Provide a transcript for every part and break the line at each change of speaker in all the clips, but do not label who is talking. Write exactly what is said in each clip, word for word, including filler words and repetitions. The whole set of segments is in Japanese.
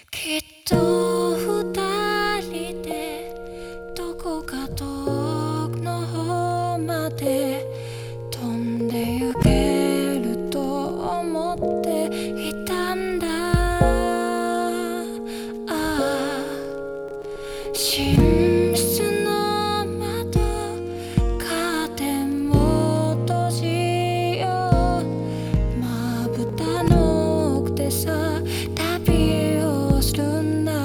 きっと二人でどこか遠くの方まで飛んで行けると思っていたんだ。ああ、寝室の窓カーテンを閉じよう。まぶたの奥でさ旅をするんだ。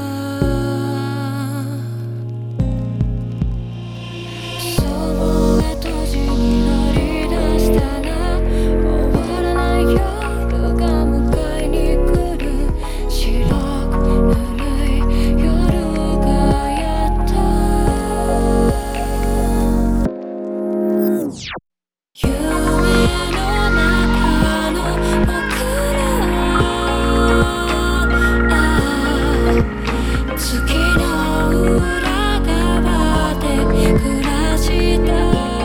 その後地に乗り出したら終わらない夜が迎えに来る。白くぬるい夜がやっと夢の中の僕らは月の裏側で暮らした。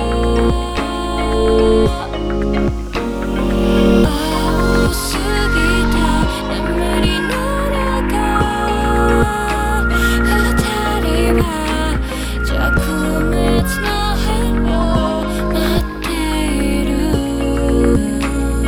青すぎた眠りの中二人は弱滅の春を待っている。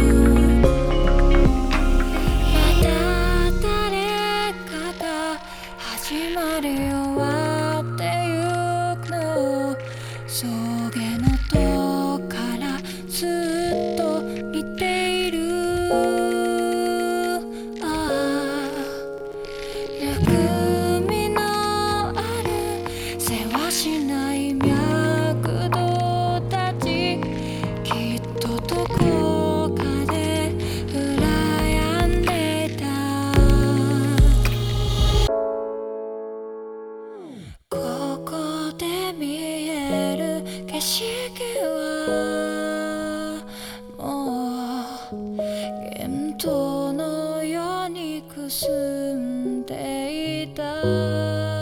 また誰かが始まり終わってゆくのをそげの戸からずっと見ている。ああ、ぬくみのあるせわしない脈動たち、きっとどこかで羨んでいた。ここで見える景色はもう幻灯のようにくすんでいた。